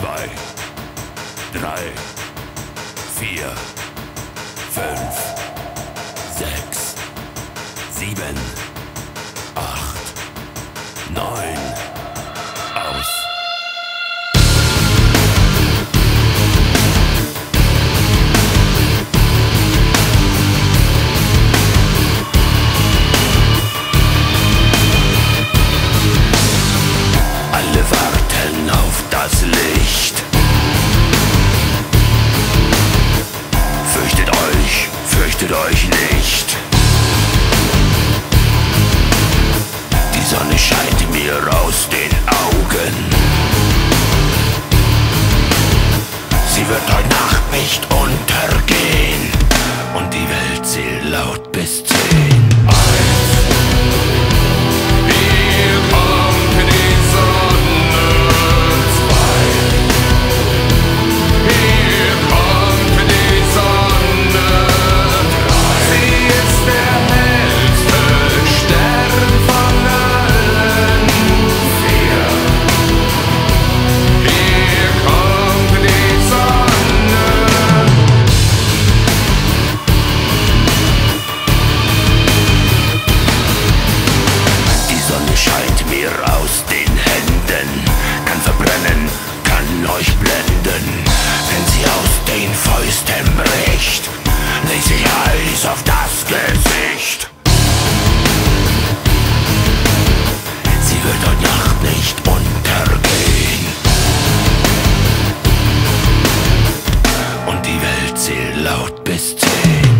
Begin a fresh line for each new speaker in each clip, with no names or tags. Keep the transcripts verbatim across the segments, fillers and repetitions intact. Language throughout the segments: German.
zwei, drei, vier, fünf, sechs, sieben, acht, neun, aus. Alle warten auf das Licht. Fürchtet euch, fürchtet euch nicht. Die Sonne scheint mir aus den Augen. Sie wird heute Nacht nicht untergehen. Und die Welt zählt laut bis zehn. Aus den Händen, kann verbrennen, kann euch blenden. Wenn sie aus den Fäusten bricht, legt sich Eis auf das Gesicht. Sie wird heute Nacht nicht untergehen. Und die Welt zählt laut bis zehn.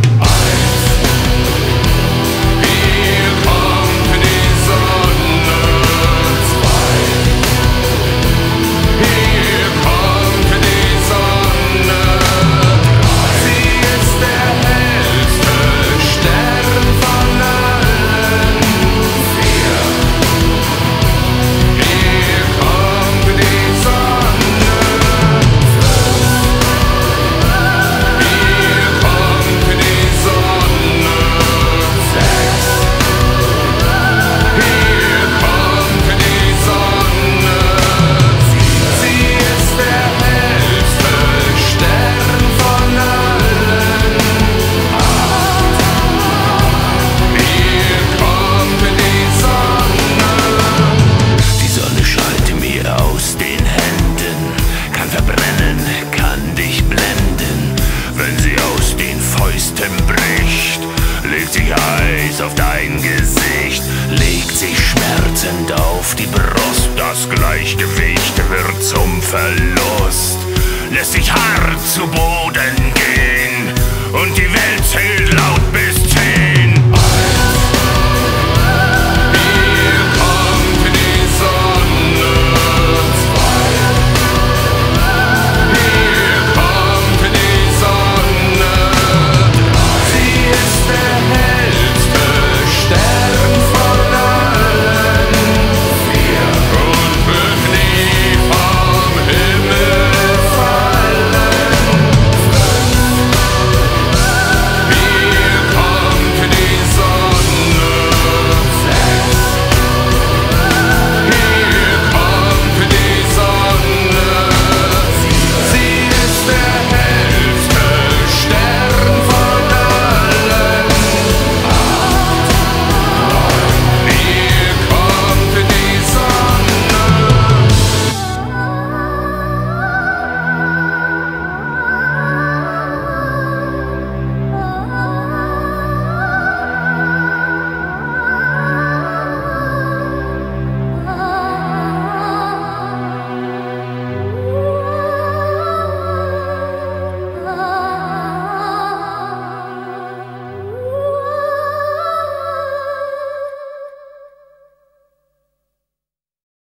Bricht, legt sich Eis auf dein Gesicht, legt sich schmerzend auf die Brust. Das Gleichgewicht wird zum Verlust, lässt sich hart zu Boden